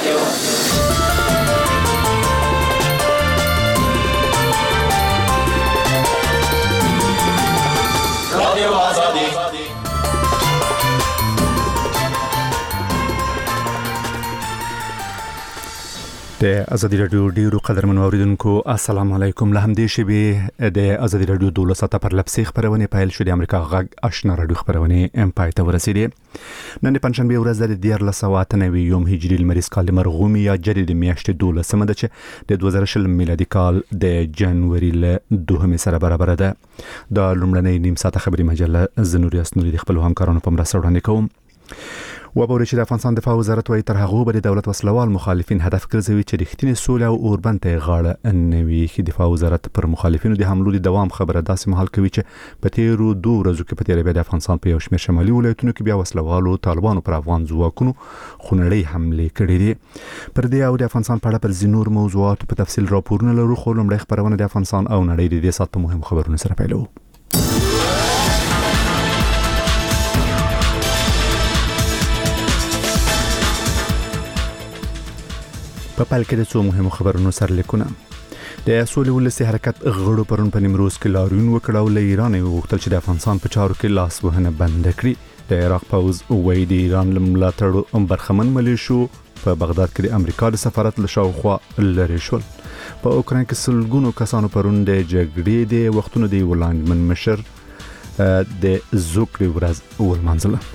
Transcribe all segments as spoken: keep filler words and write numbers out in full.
د ازادي رادیو ډیرو قدرمن اوریدونکو السلام علیکم. له همدې شبي د ازادي رادیو دوله ساته پر لپسې خبرونه پیل شو. د امریکا غږ آشنا رادیو خبرونه ام پای ته ورسېدې. نن پنځشنبه ورځ د دیار لسوات نوي یوم هجری لمریز کال مرغومي یا جدید میاشتې دوله سم ده چې د دوه زره شل میلادي کال د جنوري ل دوه سره برابر ده. د لومړنۍ نیم ساعت خبري مجله زنوري اسنوري د خپل همکارانو په مرسته وړاندې کوم. وبوري چې د افغانستان دفاع وزارت وايي تر هغه به د دولت وسلوال مخالفین هدف ګرځوي چې رښتینی سوله او اوربند ته غاړه نوي. چې دفاع وزارت پر مخالفینو د حملو د دوام خبره داسې مهال کوي چې په تیرو دوه ورځو کې په تیرې د افغانستان په یو شمېر شمالي ولایتونو کې بیا وسلوالو طالبانو پر افغان ځواکونو خونړۍ حمله کړې دي. پر دې او د افغانستان په اړه پر زینور موضوعات په تفصیل راپورونه لرو. خو لومړی خبرونه د افغانستان او نړۍ د دې سات په مهم خبرونو سره پیلو. په پال کې د څو مهمو خبرونو سره لیکونه. د سولې ولسي حرکت غړو پرون په نیمروز کې لاریون وکړ او له ایران یې وغوښتل چې د افغانستان په چارو کې لاس وهنه بند کړي. د عراق پوز وایي د ایران ملاتړ برخمن ملیشو په بغداد کې د امریکا د سفارت له شاوخوا لري شول. په اوکراین کې سلګونو کسانو پرون د جګړې د وختونو د ولانجمن مشر د زوکړې ورځ ولمانځله.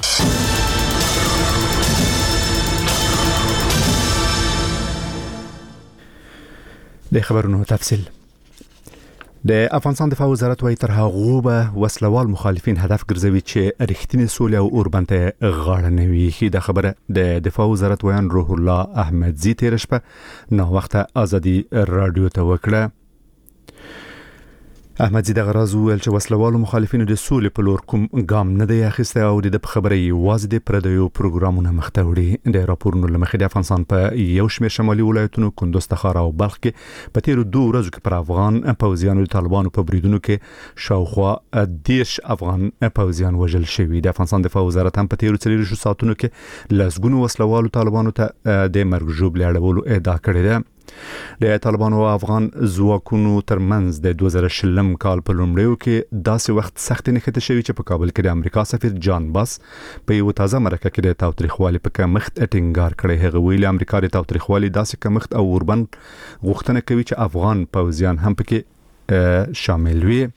د خبرونو تفصیل. د افغانستان دفاع وزارت وايي تر هغه به وسلوال مخالفین هدف ګرځوي چې رښتینی سولې او اوربند ته غاړه نوي. چې د خبره د دفاع وزارت ویان روح الله احمدزي تیر شپه نو وخت ازادي رادیو ته وکړه. احمدزي د غراز ویل چې وسلوالو مخالفینو د سولې په لور کوم ګام نه دی اخیسته او د خبرې واز د پردیو پروګرامونه مخته وړي. د راپورونو لمخې د افغانستان په یو شمېر شمالي ولایتونو کندوز، تخار او بلخ کې په تیرو دوه ورځو کې پر افغان پوځیانو د طالبانو په بریدونو کې شاوخوا دیش افغان پوځیان وژل شوي. د افغانستان دفاع وزارت هم په تیرو څلورو ساعتونو کې لسګونو وسلوالو طالبانو ته د مرګ ژوبلې اړولو ادعا کړې ده. د طالبانو او افغان ځواکونو ترمنځ د دوه زره شل کال په لومړیو کې داسې وخت سخت نښته شوی چې په کابل کې د امریکا سفیر جان باس په یو تازه مرکه کې د تاوتریخوالي په کمښت ټینګار کړی. هغه ویلي امریکا د تاوتریخوالي داسې کمښت او اوربند غوښتنه کوي چې افغان پوځیان هم پکې شامل وي.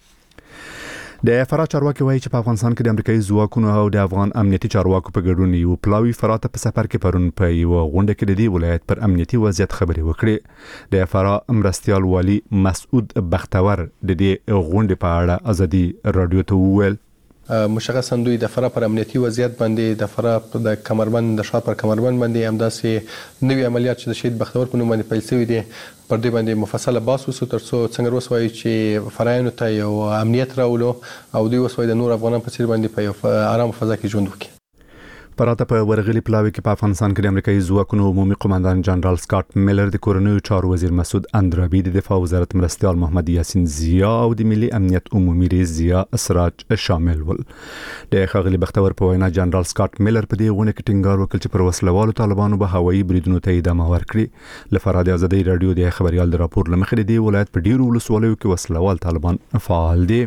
د فرا چارواکي وایي چې په افغانستان کې د امریکایي ځواکونو او د افغان امنیتي چارواکو په ګډون یو پلاوی فرات په سفر کې پرون په یو غونډه کې د دې ولایت پر امنیتي وضعیت خبرې وکړې. د فرا مرستيال والی مسعود بختور د دې غونډې په اړه ازادي رادیو ته وویل مشخصا دوی د فرا پر امنیتي وضعیت باندې د فرا د کمربند د شاط پر کمربند باندې همداسې نوې عملیات چې د شهید بختور په نوم باندې پیل شوی دي پر دې باندې مفصله بحث وشو ترڅو څنګه وسوي چې فرایانو ته یو امنیت راولو او دوی وسوي د نور افغانانو په څیر باندې په یو آرام فضا کې ژوند وکړي. پراته په ورغلي پلاوي کې په افغانستان کې د امریکایي ځواکونو عمومي قوماندان جنرال سکاټ میلر، د کورنیو چارو وزیر مسعود اندرابي، د دفاع وزارت مرستيال محمد یاسین زیا او د ملي امنیت عمومي رئیس زیا اسراج شامل ول. د ښاغلي بختور په وینا جنرال سکاټ میلر په دې غونډه کې ټینګار وکړ چې پر وسلوالو طالبانو به هوایي بریدونو ته ادامه ورکړي. لپاره د ازادي رادیو د خبريال د راپور لمخې د ولایت په ډیرو ولسوالیو کې وسلوال طالبان فعال دي.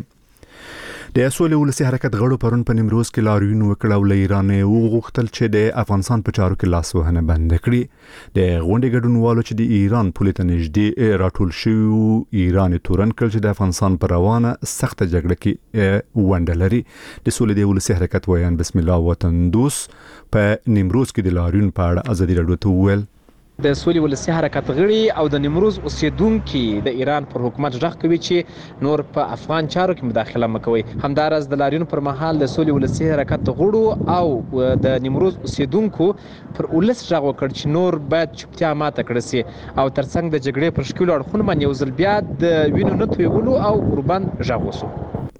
د سولې ولسي حرکت غړو پرون په نیمروز کې لاریون وکړ او له ایران وغوښتل چې د افغانستان په چارو کې لاس وهنه بند کړي. د غونډې ګډونوالو چې د ایران پولیس ته نږدې راټول شوی ایران تورن کړ چې د افغانستان پر روانه سخت جګړه کې ونډه لري. د سولې د ولسي حرکت ویان بسم الله وطن دوست په نیمروز کې د لاریون په اړه ازادي رادیو ته وویل د سولې ولسي حرکت غړي او د نیمروز اوسیدونکو د ایران پر حکومت ځخ کوي چې نور په افغان چارو کې مداخله مکوي. همدارس د لاریون پر مهال د سولې ولسي حرکت غړو او د نیمروز اوسیدونکو پر ولس ځخ وکړ چې نور باید چوپتیا ماته کړي سي او ترڅنګ د جګړې پر شکل اړخونه باندې یو ځل بیا د وینو نه تویولو او اوربند ځخ وسو.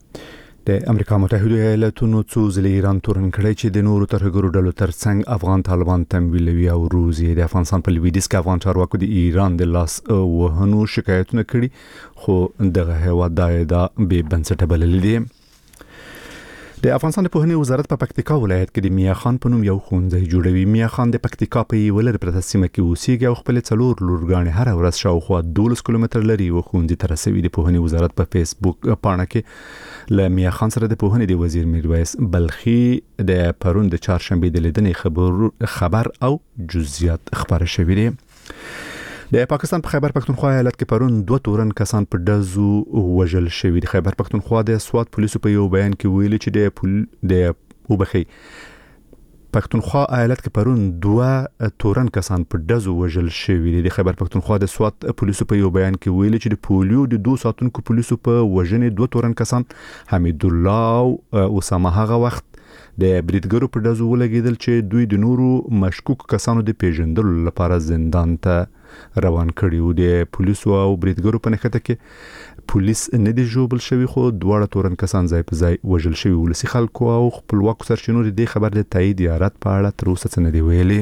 د امریکا متحده ایالاتونو څو ځله ایران تورن کړی چې د نورو ترهګرو ډلو ترڅنګ افغان طالبان تمویلوي او روزي. د افغانستان په لویدیځ کې افغان چارواکو د ایران د لاس وهنو شکایتونه کړي خو دغه هیواد د به بنسټه بللې دي. د افغانستان د پوهنې وزارت په پکتیکا ولایت کې د میا خان په نوم یو ښوونځی جوړوي. میا خان د پکتیکا په یوه لرې پرته سیمه کې اوسېږي او خپل څلور لورګانې هر ورځ شاوخوا دولس کیلومتر لري و ښوونځي ته رسوي. د پوهنې وزارت په فیسبوک پاڼه کې له میا خان سره د پوهنې د وزیر میرویس بلخي د پرون د چهارشنبه د لیدنې خبر خبر او جزئیات خبره شوې دي. د پاکستان په خیبر پختونخوا ایالت کې پرون دوه تورن کسان په ډزو وژل شوي دي. خیبر پختونخوا د سوات پولیسو په یو بیان کې ویلي چې د پول د وبخي پختونخوا ایالت کې پرون دوه تورن کسان په ډزو وژل شوي دي. د خیبر پختونخوا د سوات پولیسو په یو بیان کې ویلي چې د پولیو د دوه ساتونکو پولیسو په وژنې دوه تورن کسان حمید الله او اسامه هغه وخت د بریدګرو په ډزو ولګیدل چې دوی د نورو مشکوک کسانو د پیژندلو لپاره زندان ته روان کړیو. د پولیسو او بریدګرو په نښته کې پولیس نه دی جوړل شوی خو دواړه تورن کسان ځای په ځای وژل شوی. ولسی خلکو او خپلواک سرچینو د خبر د تایید یارات په اړه تر اوسه څه نه دی ویلي.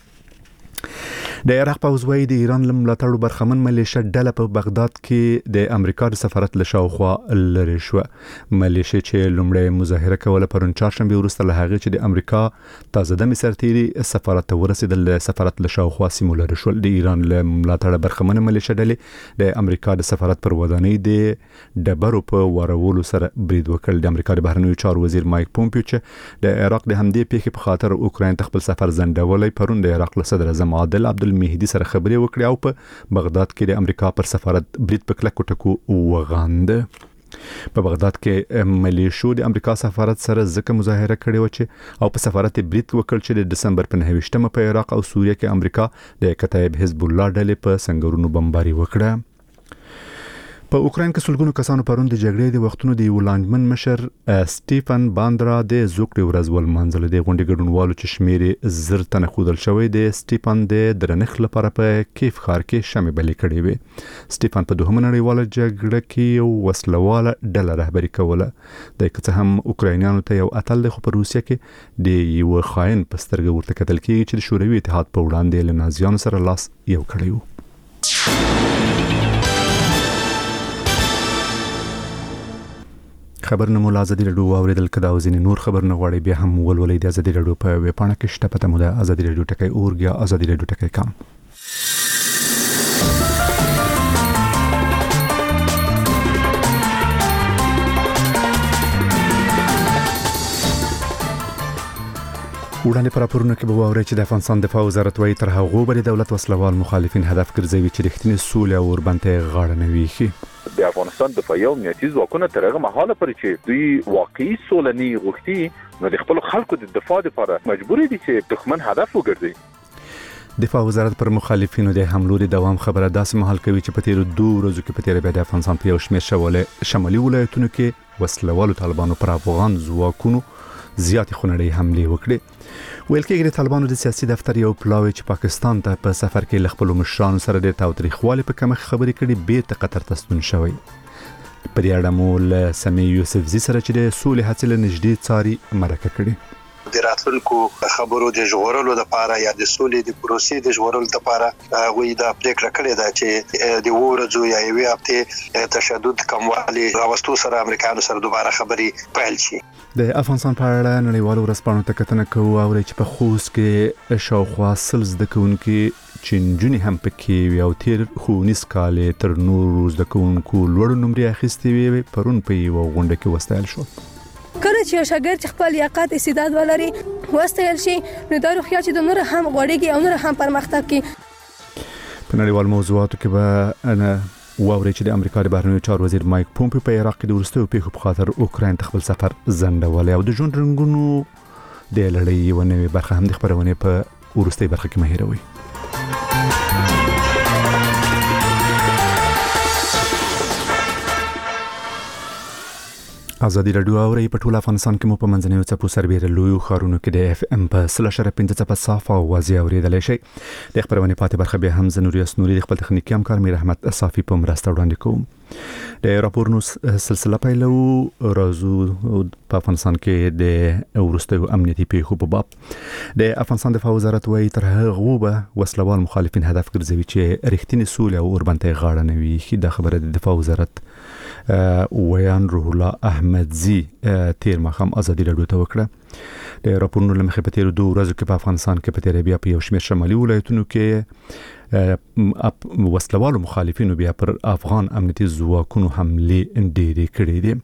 د عراق پوځوي د ایران لملاتړو برخمن ملیشه ډله په بغداد کې د امریکا د سفارت له شاوخوا لري شو. ملیشه چې لومړی مظاهره کوله پرون چهارشنبه وروسته له هغه چې د امریکا تازه د سرتیري سفارت ته ورسېدل د سفارت له شاوخوا سیمو لري شو. د ایران لملاتړ برخمن ملیشه ډله د امریکا د سفارت پر ودانۍ د ډبرو په ورولو سره برید وکړ. د امریکا د بهرنیو چارو وزیر مایک پومپیو چې د عراق د همدې پیښې په خاطر اوکراین ته خپل سفر ځنډولای پرون د عراق له صدر اعظم عادل عبد مهدي سره خبرې وکړې او په بغداد کې د امریکا پر سفارت برید په کلکو ټکو وغاند. په بغداد کې ملیشو د امریکا سفارت سره ځکه مظاهره کړې و چې او په سفارت برید وکړ چې د دسمبر په نهه په عراق او سوریه کې امریکا د کتایب حزب الله ډلې په سنگرونو بمباري وکړه. په اوکراین کې سلګونو کسانو پرون د جګړې د وختونو د ولاندمن مشر سټیفن باندرا د زوکړې ورځ ولمانځل. د غونډې ګډونوالو چې شمېر زر تنه خودل شوی د سټیفن د درنښت لپاره په کیف ښار کې شمع بلې کړې وې. سټیفن په دوهمه نړیواله جګړه کې یو وسلواله ډله رهبري کوله. د که هم اوکراینانو ته یو اتل د خو په روسیه کې د یو خاين په سترګه ورته کتل کېږي چې د شوروي اتحاد په وړاندې له نازیانو سره لاس یو کړی و. خبرونه مو ازادي رادیو اوریدل کدا او ځینې نور خبرونه غواړي بیا هم ولولې د ازادي رادیو په ویب پاڼه کې شته پته مو د ازادي رادیو ټکی اورګ یا ازادي رادیو ټکی کام. وړاندې پر راپورونه کې به واورئ چې د افغانستان دفاع وزارت وايي تر هغه به د دولت وسلوال مخالفین هدف ګرځوي چې رښتینی سولې او اوربنته غاړه نه ویخي. د افغانستان دفاعي او امنیتي ځواکونه تر هغه مهاله پورې چې دوی واقعي سوله نه غوښتي نو د خپل خلکو د دفاع لپاره مجبور دي چې دښمن هدف وګرځي. دفاع وزارت پر مخالفینو د حملو د دوام خبره داسې مهال کوي چې په تیر دوه ورځو کې په تیر بیا د افغانستان په یو شمېر شواله شمالي ولایتونو کې وسلوالو طالبانو پر افغان ځواکونو زیات خونړۍ حمله وکړه. ویل کېږي د طالبانو د سیاسي دفتر یو پلاوی چې پاکستان ته په سفر کې ل خپل مشرانو سره د تاوتریخوالي په کمه خبرې کړي بیرته قطر ته ستون شوی. پر یاړه مول سمي یوسف زی سره چې د سولې هڅې له نږدې څاري مرکه کړي. د راتلونکو خبرو د ژغورلو لپاره یا د سولې د پروسې د ژغورلو لپاره وې دا پریکړه کړې ده چې د ورځو یا یوې هفته تشدد کموالی راوستو سره امریکایانو سره دوباره خبرې پیل شي. د افغانستان په اړه نړیوالو ورځپاڼو ته کتنه کوو او چې په خوست کې شاوخوا سل زده کوونکي چې نجونې هم پکې وي او تیر ښوونیز کال تر نورو زده کوونکو لوړ نمرې اخیستې وي پرون په یوه غونډه کې وستایل شو. کله چې یو شاګرد خپل لیاقت استعداد ولري وستایل شي نو دا روحیه چې د نور هم غوړېږي او نور هم پرمختګ کوي. په نړیوال موضوعاتو کې به انا واوري چې د امریکا د بهرنیو چارو وزیر مایک پومپیو په عراق کې د وروستیو پیښو په خاطر اوکراین ته خپل سفر ځنډولی او د ژوند رنګونو د لړۍ یوه نوې برخه هم د خپرونې په وروستۍ برخه کې مه هېروئ. ازادي رادیو اوري په ټول افغانستان کې مو په منځنیو څپو سربېره لویو ښارونو کې د اف ام په سل شره پنځه څپه صاف او واضح اورېدلی شئ. د خپرونې پاتې برخه بیا هم زه نوري اسنوري د خپل تخنیکي همکار میر احمد صافي په مرسته وړاندې کوم. د راپورونو سلسله پیلو راځو په افغانستان کې د وروستیو امنیتي پیښو په باب د افغانستان دفاع وزارت وايي تر هغه به وسلوال مخالفین هدف ګرځوي چې رښتینی سولې او اوربنته غاړه نه وي. دا خبره د دفاع وزارت ویان روح الله احمدزي تیر مخام ازادي راډیو ته وکړه د راپورونو لمخې په تیر دوه ورځو کې په افغانستان کې په تیر بیا په یو شمېر شمالي ولایتونو کې وسلوالو مخالفینو بیا پر افغان امنیتي ځواکونو حمله ډېرې کړې دي.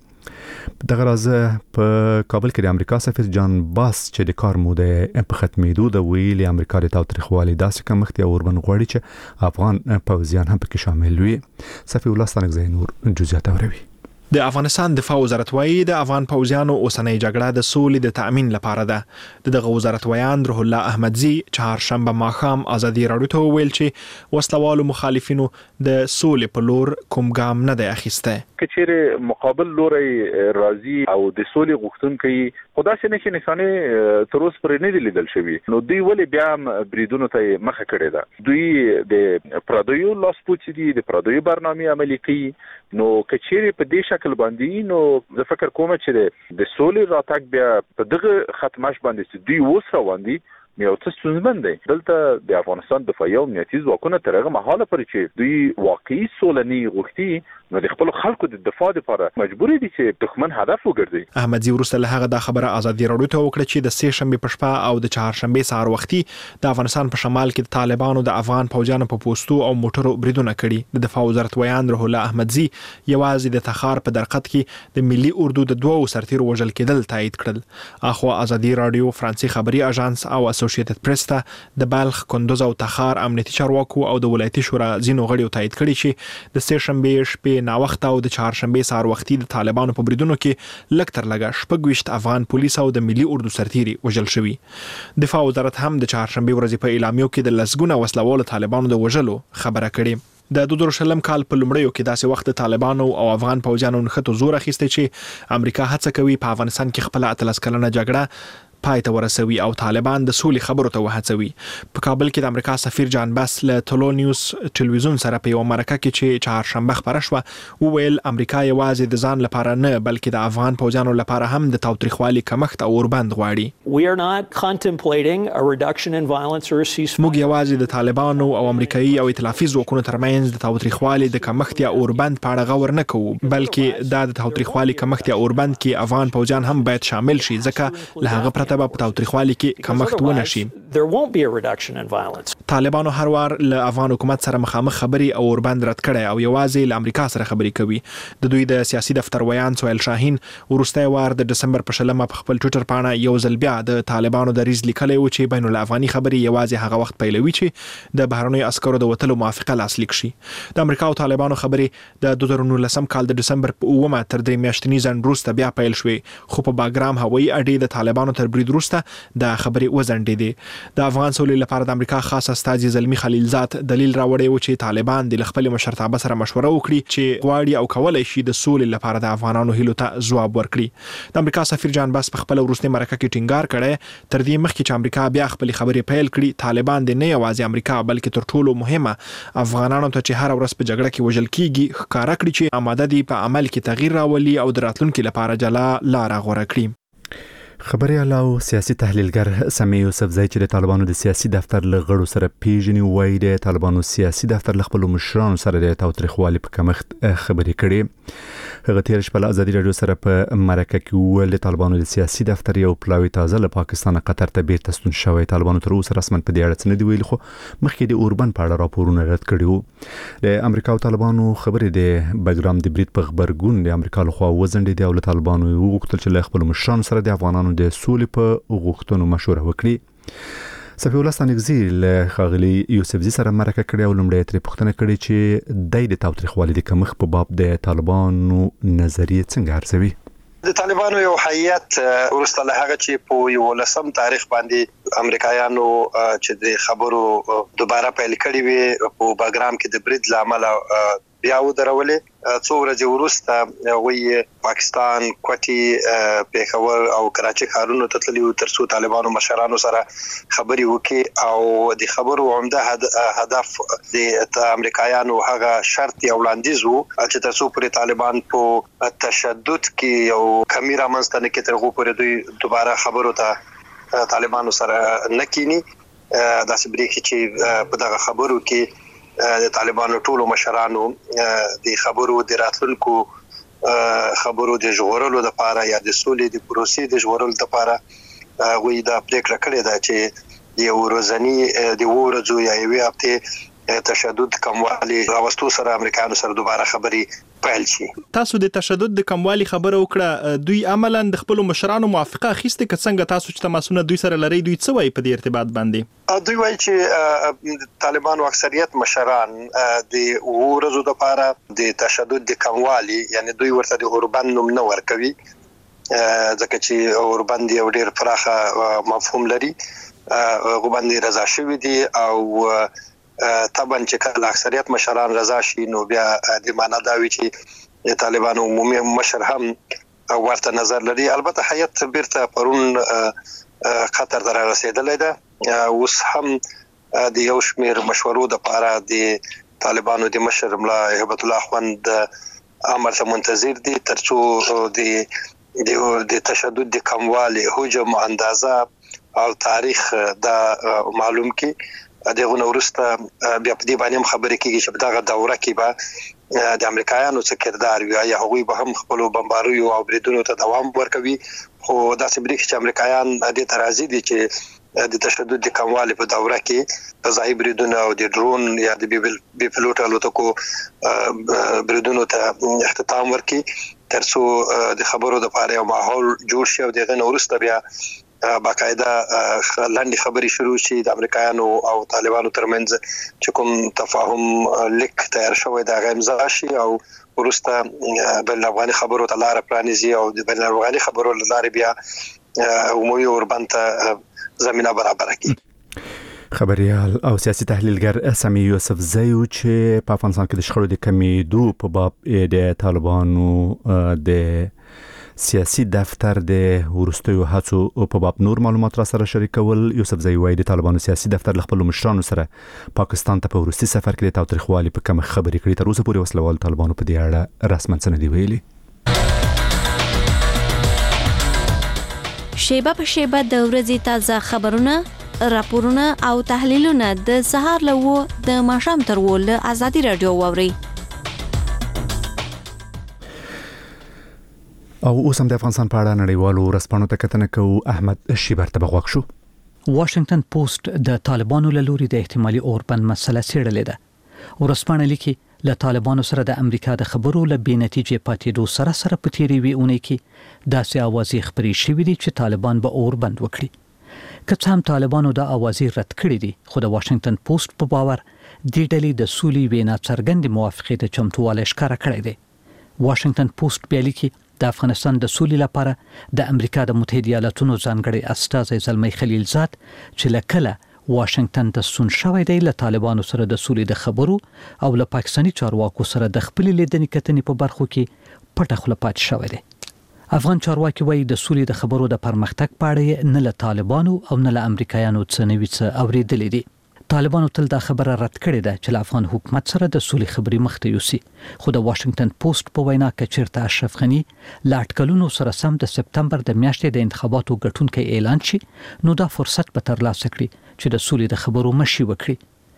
دغه راز په کابل کې د امریکا سفیر جان باس چې د کار موده په ختمېدو د ویلي امریکا د تاوتریخوالي داسې کمښت یا اوربن غواړي چې افغان پوځیان هم پکې شامل وي. صفي الله ستانکزی نور جزئیات اوروي. د افغانستان دفاع وزارت وايي د افغان پوځیانو اوسنۍ جګړه د سولې د تأمین لپاره ده. دغه وزارت ویان روح الله احمدزي چهارشنبه ماښام ازادي راډیو ته ویل چې وسلوالو مخالفینو د سولې په لور کوم ګام نه دی اخیسته. کچېره مقابل لوري راضي او د سولې غوښتونکي خدا سي نه چې نشانه تر اوسه پرې نه لیدل شوی. نو دوی ولې بیا بریدونو ته مخه کړې ده؟ دوی د پردیو لاسپوڅي دي، د پردیو برنامه عملي کوي. نو کچېره په دې شکل باندې نو زه فکر کوم چې د سولې راتګ بیا په دغه ختمش باندې دوی وسره باندې یو څه ستونزمن دی. دلته د افغانستان دفاعي او امنیتي ځواکونه تر هغه مهاله پورې چې دوی واقعي سولني غوښتي نو د خپل خلکو د دفاع لپاره مجبور دي چې دښمن هدف وګرځي. احمدزي ورسته له هغه د خبره ازادي راډیو ته وکړه چې د سه شنبه په شپه او د چهارشنبه سهار وختي د افغانستان په شمال کې د طالبانو د افغان پوځیانو په پوسټو او موټرو بریدونه کړي. د دفاع وزارت ویان روح الله احمدزي یوازې د تخار په درقد کې د ملي اردو د دوو سرتیرو وژل کېدل تایید کړل. اخو ازادي راډیو فرانسې خبري اژانس او اسوسییټډ پریس ته د بلخ، کندوز او تخار امنیتي چارواکو او د ولایتي شورا ځینو غړیو تایید کړي چې د سه شنبه شپې نا وخت او د چهارشنبه سهار وختي د طالبانو په بریدونو کې لږ تر لږه شپږ ویشت افغان پولیس او د ملي اردو سرتیري وژل شوي. دفاع وزارت هم د چهارشنبه ورځې په اعلامیو کې د لسګونه وسلوالو طالبانو د وژلو خبره کړې. د دوه زره شلم کال په لومړیو کې داسې وخت طالبانو او افغان پوځیانو نښته زور اخیسته چې امریکا هڅه کوي په افغانستان کې خپل اتلس کلنه جګړه پای ته ورسوي او طالبان د سولې خبرو ته وهڅوي. په کابل کې د امریکا سفیر جان باس له ټولو نیوز ټلویزیون سره په یو مرکه کې چې چهارشنبه خبره شوه وویل امریکا یوازې د ځان لپاره نه بلکې د افغان پوځیانو لپاره هم د تاوتریخوالي کمښت او اوربند غواړي. موږ یوازې د طالبانو او امریکایي او ائتلافي ځواکونو ترمنځ د تاوتریخوالي د کمښت یا اوربند په اړه غور نه کوو بلکې دا د تاوتریخوالي کمښت یا اوربند کې افغان پوځیان هم باید شامل شي ځکه له هغه پرته په تاوتریخوالي کې کمښت ونه شي. طالبانو هر وار له افغان حکومت سره مخامخ خبري او اوربند رد کړي او یوازې له امریکا سره خبري کوي. د دوی د سیاسي دفتر ویان سهیل شاهین ورسته وار د دسمبر په شلمه په خپل ټوئیټر باندې یو ځل بیا د طالبانو د ریز لیکلي و چې بین الافغاني خبري یوازې هغه وخت پیلوي چې د بهرنیو عسکرو د وټلو موافقه لاسلیک شي. د امریکا او طالبانو خبري د دوه زره نولسم کال د دسمبر په اوومه تر درې میاشتنی ځنډ وروسته بیا پیل شوې خو په باګرام هوایي اډې د طالبانو تر برید وروسته د خبري وزنډېدې. د افغان سولې لپاره د امریکا خاص استازي زلمی خلیلزاد دلیل راوړی و چې طالبان د خپل مشرتابه سره مشوره وکړي چې غواړي او کولای شي د سولې لپاره د افغانانو هیلو ته ځواب ورکړي. د امریکا سفیر جان باس په خپل ورسته مرکه کې ټینګار کړي تر دې مخکې چې امریکا بیا خپل خبرې پیل کړي طالبان د نه یوازې امریکا بلکې تر ټولو مهمه افغانانو ته چې هر ورځ په جګړه کې وژل کیږي ښکارا کړي چې آماده دي په عمل کې تغییر راولي او د راتلونکو لپاره جلا لار غوره کړي. خبري علاوه سیاسي تحلیلګر سمي یوسفزی چې د طالبانو د سیاسي دفتر له غړو سره پیژني وایي د طالبانو سیاسي دفتر له خپل مشرانو سره د تاوتریخوالي په کمښت خبرې کړي. هغه تیر شپه له ازادي راډیو سره په مرکه کې وویل د طالبانو د سیاسي دفتر یو پلاوی تازه له پاکستان قطر ته بیرته ستون شوی. طالبانو تر اوسه رسماً په دې اړه څه نه دی ویلي خو مخکې د اوربن په اړه راپورونه رد کړي وو. د امریکا او طالبانو خبرې د بګرام د برید په خبرګون د امریکا لخوا وزنډېدې او له طالبانو وغوښتل چې له خپل مشرانو سره د افغانانو د سولې په غوښتنو مشوره وکړي. صفي الله ستانکزی له خاغلی یوسفزی سره مرکه کړې او لومړی ترې پوښتنه کړې چې د دې تاوتریخوالي د کمښت په باب د طالبانو نظریه څنګه ارزوي. د طالبانو یو هیئت ورسته له هغه چې په یو لسم تاریخ باندې امریکایانو چې د خبرو دوباره پیل کړي وي په باګرام کې د برید لامل بیا ودرولې څو ورځې وروسته وی پاکستان کوټي پیښور او کراچي ښارونو ته تللي ترڅو طالبانو مشرانو سره خبري وکړي او د خبرو عمده هدف د امریکایانو هغه شرط یو وړاندیز وو چې ترڅو پر طالبان په تشدد کې یو کمی رامنځته نه کړي ترغو پر دوی دوباره خبرو ته طالبانو سره نکینی داسې بریخي چې په دغه خبرو کې د طالبانو ټولو مشرانو د خبرو د راتلونکو خبرو د ژغورلو لپاره یا د سولې د پروسې د ژغورلو لپاره وې دا پریکړه کړې ده چې یو ورځنی د ورځو یا یوې هفته تشدد کموالی راوستو سره امریکایانو سره دوباره خبري پیل شي. تاسو د تشدد د کموالی خبره وکړه، دوی عملاً د خپل مشرانو موافقه اخیسته که څنګه تاسو چې تماسونه دوی سره لري دوی څه وایي په دې ارتباط باندې؟ دوی وایي چې طالبانو اکثریت مشران د ورځو لپاره د تشدد د کموالی یعنی دوی ورته د اوربند نوم نه ورکوي ځکه چې اوربند یو ډیر پراخه مفهوم لري، اوربند رضا شوی دي او طبعا چې کله اکثریت مشران رضا شي نو بیا د معنا دا وی چې طالبانو عمومي مشر هم ورته نظر لري. البته حیات بیرته پرون خطر در رسیدلې ده، اوس هم د یو شمیر مشورو د لپاره د طالبانو د مشر ملا هبت الله خوند امر ته منتظر دي ترڅو د د تشدد د کموالی حجم اندازه او تاریخ دا معلوم کی دغه نورسته بیا په دې باندې خبرې کیږي چې دغه دوره کې به د امریکایانو څخه کردار وي یا هغوی به هم خپل بمباریو او بریدونو ته دوام ورکوي، خو دا چې بریښ چې امریکایان د ترازی دي چې د تشدد د کموالی په دوره کې فضایي بریدونه او د ډرون یا د بي پلوټ الوتکو بریدونو ته اختتام ورکړي ترڅو د خبرو د لپاره یو ماحول جوړ شي او دغه نورسته بیا باقاعده لاندې خبري شروع شي د امریکایانو او طالبانو ترمنځ چې کوم تفاهم لیک تیار شوی دا امضا شي او ورسته بین افغاني خبرو ته لار پرانیزي او د بین افغاني خبرو لاره بیا عمومي اوربند زمينه برابر کړي. خبريال او سیاسي تحلیلګر سامي یوسف زیو چې په افغانستان کې د شخړو د کمیدو په باب د طالبانو د سیاسي دفتر د ورستیو هڅو په باب نور معلومات را سره شریکول. یوسف زیو وايي د طالبانو سیاسي دفتر خپل مشرانو سره پاکستان ته په ورستي سفر کې د تاریخوالي په کوم خبرې کړې تر اوسه پورې وسلوال طالبانو په دې اړه رسماً څه نه دی ویلي. شیبه په شیبه د ورځې تازه خبرونه، راپورونه او تحلیلونه د سهار لوو د ماښام تر ول ازادي رادیو ووري. او اوس هم د افغانستان په اړه نړیوالو رسپانو ته کتنه کوو. احمد شیبر ته بغوښ شو. واشنگټن پوسټ د طالبانو له لوري د احتمالي اوربند مسله څېړلې ده. ورسپانه لیکي له طالبانو سره د امریکا د خبرو له بې نتیجې پاتېدو سره سره په تیرې وی اونۍ کې داسې اوازې خبرې شوې دي چې طالبان به اوربند وکړي. که څه هم طالبانو د اوازې رد کړې دي خو د واشنگټن پوسټ په باور د ډلې د سولې وینا څرګندې موافقې ته چمتووالی ښکاره کړی دی. واشنگټن پوسټ بیا لیکي د افغانستان د سولې لپاره د امریکا د متحده ایالاتونو ځانګړي استازی زلمی خلیلزاد چې لکله واشنگټن ته سون شوی دی له طالبانو سره د سولې د خبرو او له پاکستاني چارواکو سره د خپل لیدنې کتنې په برخو کې پټه خوله پاتې شوی دی. افغان چارواکي وایي د سولې د خبرو د پرمختګ په اړه نه له طالبانو او نه له امریکایانو څه نوي څه اورېدلې دي. طالبانو تل دا خبره رد کړې ده چې له افغان حکومت سره د سولې خبرې مخته یوسي، خو د واشنگټن پوسټ په وینا کې چیرته اشرف غنی لا اټکلونو سره سم د سپتمبر د میاشتې د انتخاباتو ګټونکي اعلان شي نو دا فرصت به ترلاسه کړي چې د سولې د خبرو مشي وکړي.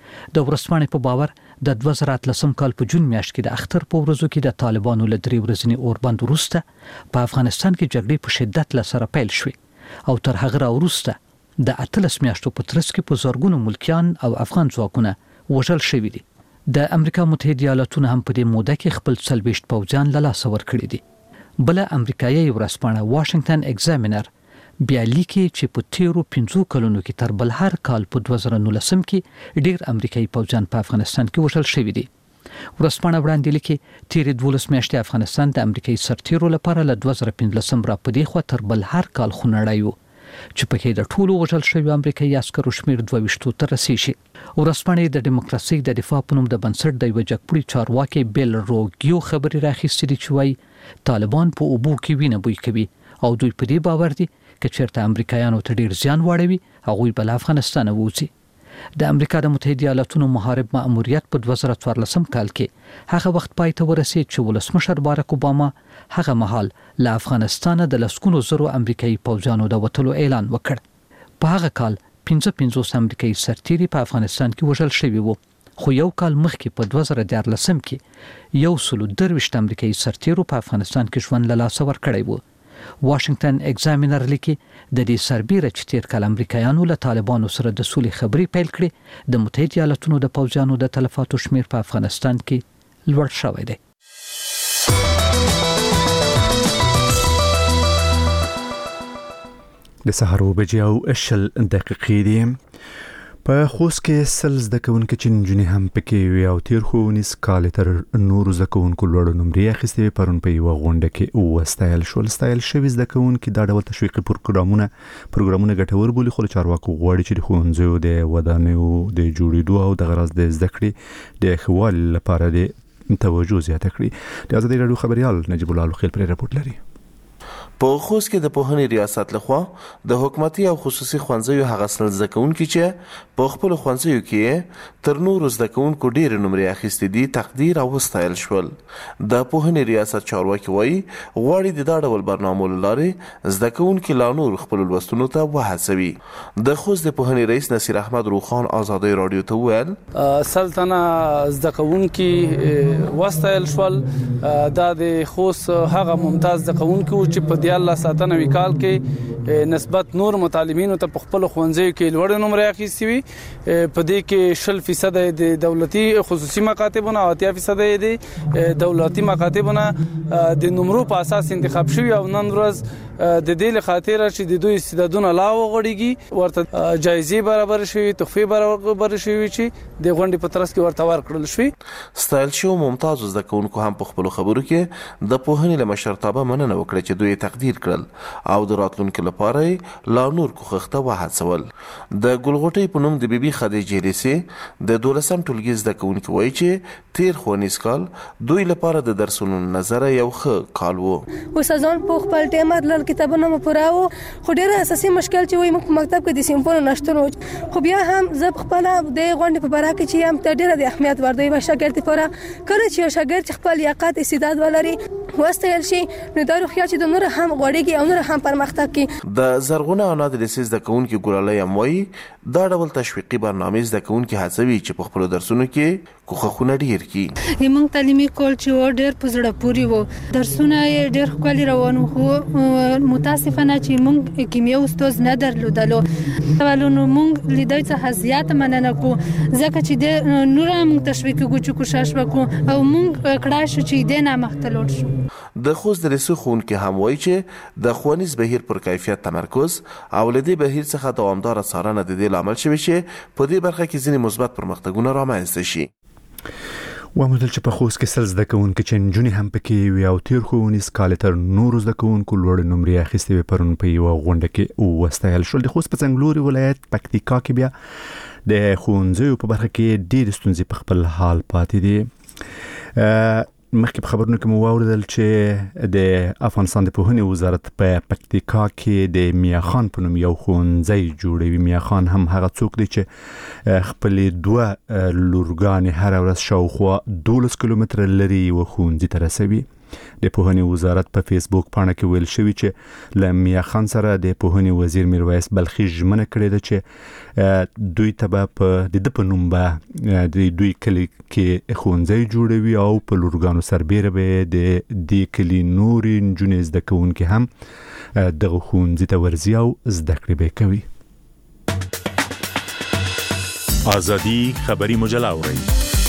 د ورسپانې په باور د دوه زره اتلسم کال په جون میاشت کې د اختر په ورځو کې د طالبانو له درې ورځني اوربند وروسته په افغانستان کې جګړې په شدت له سره پیل شوې او تر هغه وروسته د اتلس میاشتو په ترڅ کې په زورګونو ملکیان او افغان ځواکونه وژل شوي دي. د امریکا متحده ایالاتونه هم په دې موده کې خپل څلوېښت پوځیان له لاسه ورکړي دي. بله امریکایي ورځپاڼه واشنگټن ایگزامینر بیا لیکي چې په تیرو پنځو کلونو کې تر بل هر کال په دوه زره نولسم کې ډیر امریکایي پوځیان په افغانستان کې وژل شوي دي. ورځپاڼه وړاندې لیکي تیرې دولس میاشتې افغانستان د امریکایي سرتیرو لپاره له دوه زره پنځلسم را په دې خوا تر بل هر کال خونړی و چې پکې د ټولو وژل شویو امریکایي عسکرو شمیر دوه ویشتو ته رسیږي. ورځپاڼې د دیموکراسي د دفاع په نوم د بنسټ د یوه جګپوړي چارواکي بیل روګیو خبرې راخیستې دي چې وایي طالبان په اوبو کې وینه بوی کوي او دوی په دې باور دي که چېرته امریکایانو ته ډیر زیان واړوي هغوی به له افغانستانه ووځي. د امریکا د متحده ایالاتونو محارب مأموریت په دوه زره څوارلسم کال کې هغه وخت پای ته ورسید چې ولسمشر باراک اوباما هغه مهال له افغانستانه د لسګونو زرو امریکایي پوځیانو د وتلو اعلان وکړ. په هغه کال پنځه پنځوس امریکایي سرتیري په افغانستان کې وژل شوي وو خو یو کال مخکې په دوه زره دیارلسم کې یو سلو درویشت امریکایي سرتیرو په افغانستان کې ژوند له لاسه ورکړی و. واشنگټن ایگزامینر لیکي د دې سربیره چې تیر کال امریکایانو له طالبانو سره د سولې خبرې پیل کړې د متحده ایالاتونو د پوځیانو د تلفاتو شمیر په افغانستان کې لوړ شوی دی. د سهار اوه بجې او شل دقیقې دي. په خوست کې سل زده کوونکي چې نجونې هم پکې وي او تیر ښوونیز کال تر نورو زده کوونکو لوړ نمرې اخیستې وي پرون په یوه غونډه کې وستایل شول. ستایل شوي زده کوونکي دا ډول تشویقي پروګرامونه پروګرامونه ګټور بولي، خو له چارواکو غواړي چې د ښوونځیو د ودانیو د جوړېدو او د غرض د زده کړې د ښه والي لپاره د توجه زیاته کړي. د ازادي راډیو خبریال نجیب الله الخیل پرې راپورټ لري. په خوست کې د پوهنې ریاست لخوا د حکومتي او خصوصي ښوونځیو هغه سل زده کوونکي چې په خپل ښوونځیو کې تر نورو زده کوونکو ډېر نمرې اخیستې دي تقدیر او وستایل شول. د پوهنې ریاست چارواکي وایي غواړي د دا ډول برنامو له لارې زده کوونکي لا نور خپل لوستونو ته وهڅوي. د خوست د پوهنې رئیس نصیر احمد روخان ازادي راډیو ته وویل سل تنه زده کوونکي وستایل شول. دا د خوست هغه ممتاز زده کوونکي چې په دیالله ساتنوي کال کې نسبت نور متعلمینو ته په خپل ښوونځیو کې لوړ نمرې اخیستې وي. په دې کې شل فیصد د دولتي خصوصي مکاتبونه او اتیا فیصد د دولتي مکاتبونه د نمرو په اساس انتخاب شوي او نن ورځ د دې له خاطر چې د دوی استعدادونه لا وغوړيږي ورته جایزې برابر شوي، تحفې برابر شوي چې د غونډې په ترڅ کې ورته ورکړل شوي. ستایل شو ممتاز زده کوونکو هم په خپل خبرو کې د پوهنې له مشرتابه مننه وکړه چې دوی تقدیر کړل او د راتلونکو لپاره لا نور کوښښ ته وهڅول. د ګلغوټۍ په نوم د بیبي خدیجې لیسې د دولسم ټولګي زده کوونکي وایي چې تیر ښوونیز کال دوی لپاره د درسونو نظر یو ښه کال و. استادان په خپل ټیم بدلل کتابونه مو پوراو، خو ډېر اساسي مشکل چې وایي موږ مکتب کې د سیمفونو نشته، خو بیا هم زه خپل د غونډې په باره کې چې هم ته ډېر د اهمیت ورده وي شاګرد لپاره. کله چې یو شاګرد خپل لیاقت استعداد ولري وستایل شي نو دا روحیه چې د نور هم غوړيږي او نور هم پرمختګ کوي. د زرغونه انا د لیسې زده کوونکي ګلالۍ هم وایي دا ډول تشویقي برنامې زده کوونکي هڅوي چې په خپلو درسونو کې کوښښونه ډېر کړي. موږ تعلیمي کول چې ډېر په زړه پورې وو، درسونه یې ډېر ښکلي روان وو، خو متاسفانه چې موږ کیمیا استاد نه درلودلو ولونو موږ لیدای څخه زیاته مننه کو ځکه چې د نور هم تشویق کوو کوشش وکړو او موږ کړای شو چې د نه مختلور شو. د خوست د لیسې ښوونکي هم وایي چې د ښوونیز بهیر پر کیفیت تمرکز او له دې بهیر څخه دوامداره څارنه د دې لامل شوی چې په دې برخه کې ځینې مثبت پرمختګونه رامنځته شي. ومدل چې په خوست کې سل زده کوونکي چې نجونې هم پکې وي او تیر ښوونیز کال تر نورو زده کوونکو لوړ نمرې اخیستې وي پرون په یوه غونډه کې وستایل شول. د خوست په څنګلوري ولایت پکتیکا کې بیا د ښوونځیو په برخه کې ډېرې ستونزې په خپل حال پاتې دي. مخکې په خبرونو کې مو واوریدل چې د افغانستان د پوهنې وزارت په پکتیکا کې د میا خان په نوم یو ښوونځی جوړوي. میا خان هم هغه څوک دی چې خپلې دوه لورګانې هره ورځ شاوخوا دولس کیلومتره لرې یوه ښوونځي ته رسوي. د پوهنې وزارت په فیسبوک پاڼه کې ویل شوي چې له میا خان سره د پوهنې وزیر میرویس بلخي ژمنه کړې ده چې دوی ته به په د ده په نوم به د دوی کلي کې ښوونځی جوړوي او په لورګانو سربیره به د دې کلي نورې نجونې زده کوونکي هم دغه ښوونځي ته ورځي او زده کړې به کوي. ازادي خبري مجله اورئ.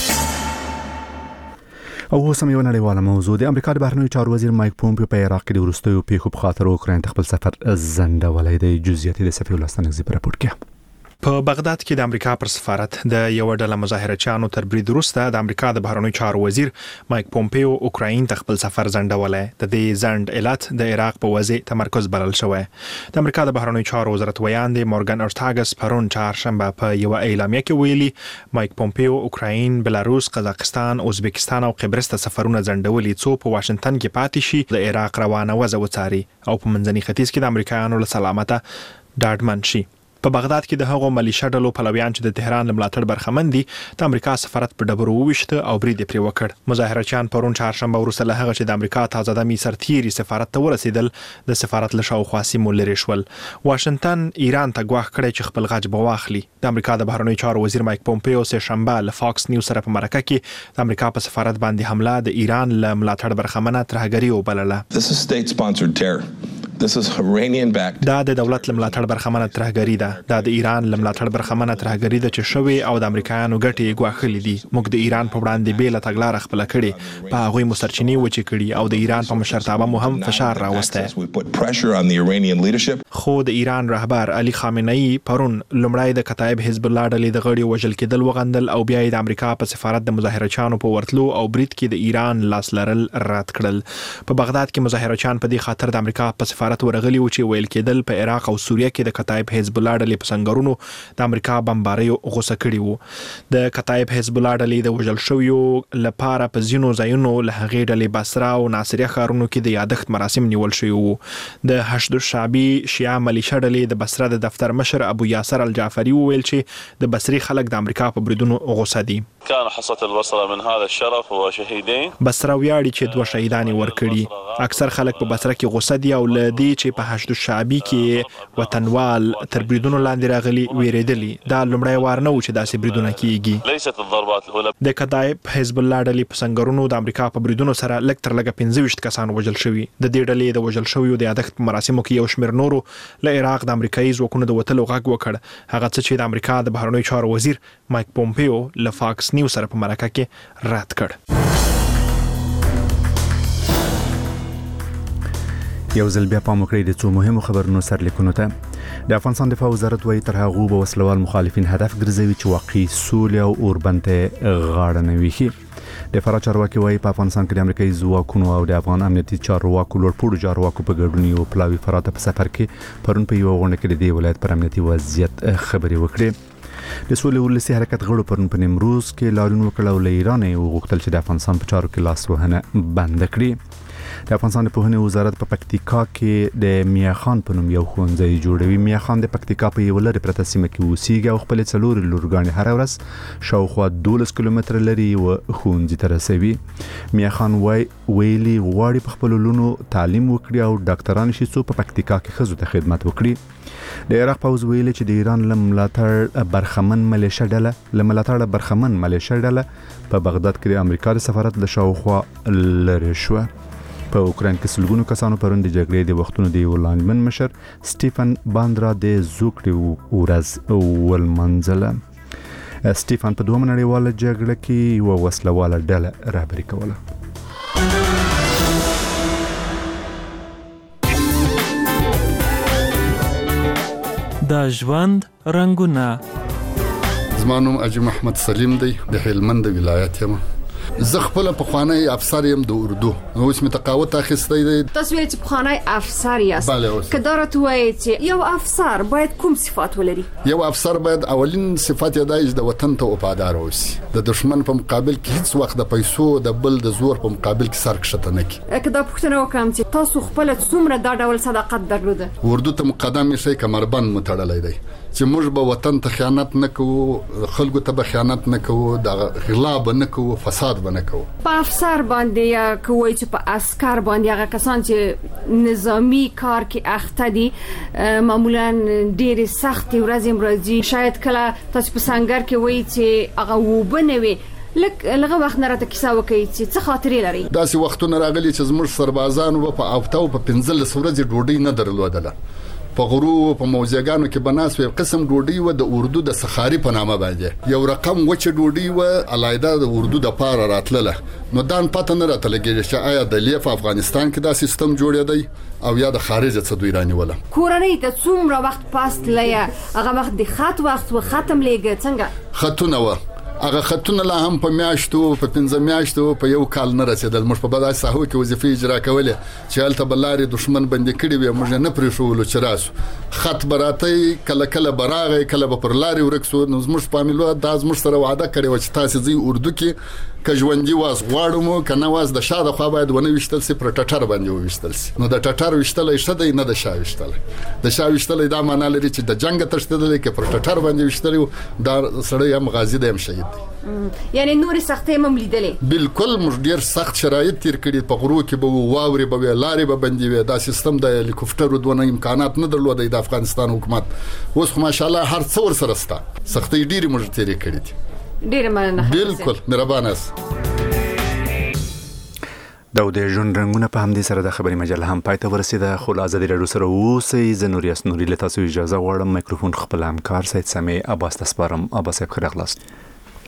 او اوس هم یو نړیواله موضوع د امریکا د بهرنیو چارو وزیر مایک پومپیو په عراق کې د وروستیو پیښو په خاطر اوکراین ته خپل سفر ځنډولی دی. جزئیات د سفیر ولستانګزي په راپورټ کې. په بغداد کې د امریکا پر سفارت د یو ډله مظاهرچیانو تر برید وروسته د امریکا د بهرنیو چارو وزیر مایک پومپیو اوکراین ته خپل سفر ځنډولی. د دې ځنډ علت د عراق په وضع تمرکز بلل شوی. د امریکا د بهرنیو چارو وزارت ویاند مورګن اورټاګس پرون چهارشنبه په یو اعلامیه کې ویلي مایک پومپیو اوکراین، بلاروس، قزاقستان، ازبکستان او قبرس ته سفرونه ځنډولي څو په واشنگټن کې پاتې شي د عراق روانه وضع وڅاري او په منځني ختیځ کې د امریکایانو له سلامته ډاډمن شي. په بغداد کې د هغو ملیشه ډلو پلویان چې د تهران ملاتړ برخمن دي د امریکا سفارت په ډبرو وویشته او برید پرې وکړ. مظاهرچیان پرون چهارشنبه وروسته له هغه چې د امریکا تازه دمي سرتیري سفارت ته ورسېدل د سفارت له شاوخوا سیمو لرې شول. واشنگټن ایران ته ګواښ کړی چې خپل غږ به واخلي. د امریکا د بهرنیو چارو وزیر مایک پومپیو سه شنبه له فاکس نیوز سره په مرکه کې د امریکا په سفارت باندې حمله د ایران له ملاتړ برخمنه ترهګري وبلله. This is state sponsored terror. This is Iranian backed. دا د دولت لملاتړ برخمنه ترهګری ده. دا د ایران لملاتړ برخمنه ترهګری ده چې شوی او د امریکایانو ګټې ګواښلې دي. موږ د ایران په وړاندې بیل تګلار خپل کړي، په هغه مسترچینی و چې کړي او د ایران په مشرتابه مو هم فشار راوسته. خو د ایران رهبر علي خامنه‌ای پرون لومړی د کتایب حزب الله ډلې د غړي وژل کېدل وغندل او بیا د امریکا په سفارت د مظاهرچیانو په ورتلو او برید کې د ایران لاس لرل رد کړل. په بغداد کې مظاهرچیان په دې خاطر د امریکا په سفارت ورغلي و چې ویل کېدل په عراق او سوریه کې د کتایب حزب الله ډلې په سنگرونو د امریکا بمباریو غوسه کړي وو. د کتایب حزب الله ډلې د وژل شویو لپاره په ځینو ځایونو له هغې ډلې بصره او ناصریه ښارونو کې د یادښت مراسم نیول شوي وو. د حشد الشعبي شیعه ملیشه ډلې د بصره د دفتر مشر ابو یاسر الجعفری وویل چې د بصري خلک د امریکا په بریدونو غوسه دي. كان حصة البصرة من هذا الشرف وشهيدين. بصره ویاړي چې دوه شهیدان ورکړي. اکثر خلک په بصره کې غوسه دي او لدی چې په حشد الشعبي کې وطنوال تر بریدونو لاندې راغلي ویریدلی. دا لومړی وار نه و چې داسې بریدونه کیږي. ليست الضربات الاولى. د کتایب حزب الله ډلې په سنگرونو د امریکا په بریدونو سره لږ تر لږه پنځه ویشت کسان وژل شوي. د دې ډلې د وژل شویو د یادښت په مراسمو کې یو شمېر نورو له عراق د امریکایي ځواکونو د وتلو غږ وکړ. هغه څه چې د امریکا د بهرنیو چارو وزیر مایک پومپیو له فاکس نیوز سره په مرکه کې رد کړ. یو ځل بیا پام وکړئ د څو مهمو خبرونو سرلیکونو ته. د افغانستان دفاع وزارت وايي تر هغه به وسلوال مخالفین هدف ګرځوي چې واقعي سولې او اوربند غاړه نه وي. د فرا چارواکي وايي په افغانستان کې د امریکایي ځواکونو او د افغان امنیتي چارواکو لوړپوړو چارواکو په ګډون یو پلاوي فراته په سفر کې پرون په یو غونډه کې د دې ولایت پر امنیتي وضعیت خبرې وکړې. د سولې ولسي حرکت غړو پرون په نیمروز کې لاریون وکړ او له ایران یې وغوښتل چې د افغانستان په چارو کې لاس وهنه بند کړي. د افغانستان د پوهنې وزارت په پکتیکا کې د میاخان په نوم یو ښوونځی جوړوي. میاخان د پکتیکا په یو لرې پرته سیمه کې اوسېږي او خپل څلور لورګانې هر ورځ شاوخوا دولس کیلومتره لري و ښوونځي ته رسوي. میاخان وای ویلي غواړي په خپل لونو تعلیم وکړي او ډاکټران شي څو په پکتیکا کې ښځو ته خدمت وکړي. د عراق پوز ویلي چې د ایران له ملاتړ برخمن ملیشه ډله له ملاتړ برخمن ملیشه ډله په بغداد کې د امریکا د سفارت له شاوخوا لرې شوه. په اوکراین کې سلګونو کسانو پرون د جګړې د وختونو د یو لاندمن مشر سټیفن باندرا د زوکړې ورځ ولمنځله. سټیفن په دوه نړیواله جګړه کې یو وسلواله ډله رهبري کوله. د ژوند رنگونه. زما نوم اجي محمد سلیم دی، د هلمند ولایت یم. زه خپل پخوانی افسر یم د اردو، نو اوس مې تقاعد اخیستی دی. تاسو ویل چې پخوانی افسر یاست. که دا راته وایي چې یو افسر باید کوم صفات ولري؟ یو افسر باید اولین صفات یې دا چې د وطن ته وفادار اوسي، د دشمن په مقابل کې هیڅ وخت د پیسو د بل د زور په مقابل کې سر کښته نه کړي. که دا پوښتنه وکړم چې تاسو خپل څومره دا ډول صداقت درلوده؟ اردو ته مقدم شي کمربند مو تړلی دی چې موږ به وطن ته خیانت نه کوو، خلکو ته به خیانت نه کوو، د غلا به نه کوو، فساد به نه کوو. په افسر باندې یا کوی چې په عسكر باندې هغه کسان چې نظامی کار کې اخته دي معمولا ډېر سخت ورځې مرضی، شاید کله تاسو په سنگر کې وایي چې هغه وبنوي لکه لغه وخت نه راته کیسه وکړي چې څه خاطرې لري. داسې وختونه راغلي چې زموږ سربازانو په هفته او په پنځلس ورځې ډوډۍ نه درلودله. په غرو په موزیګانو کې بناس یو قسم ډوډۍ و د اردو د سخاری په نامه باندې یو رقم وچ ډوډۍ و علایده د اردو د پاره راتلله. نو دان پته نه راته لګیږي چې آیا د لیف افغانستان کې دا سیستم جوړ دی او یا د خارج څخه دوی رانیوله. کورنۍ ته څومره وخت پاست لې هغه وخت د خط وخت و ختم لګ څنګه خطونه و هغه خطونه لا هم په میاشتو په پنځه میاشتو په یو کال نه رسیدل. موږ په بدای ساحو کې وظیفې اجرا کولې چې هلته بلاري دشمن بندي کړي وي، موږ نه پرې شوولو چې راسو خط براتي کله کله براغه کله به پر لاري ورکسو. نو زموږ فامیلو د زموږ سره وعده کړې و چې تاسو ځي اردو کې ک ژوندۍ واس غواړم کنه واس د شاده خو باید ونه وشتل سي پر ټټر باندې وشتل سي نو د ټټر وشتل شته دی نه د شا وشتل د شا وشتل دا معنی لري چې د جنگ تشتل کې پر ټټر باندې وشتل دا سړی هم غازی دی هم شهید دی یعنی نور سختې مم لیدلې بالکل موږ ډیر سخت شرایط تیر کړي په غرو کې به واوري به لارې به بندي وي دا سیستم د هلیکوپټر دونه امکانات نه درلودي د افغانستان حکومت اوس خو ماشاءالله هر څور سره ستا سختې ډیر موږ تیر کړي دي ډیر مننه بالکل مهربانه دا د ژوند رنگونه په همدې سره د خبري مجله هم پای ته ورسېده خو له ازادي راډیو سره اوسئ زه نوري اسنوري له تاسو اجازه غواړم میکروفون خپل همکار سید سمیع عباس ته سپارم عباس صاحب ښه راغلاست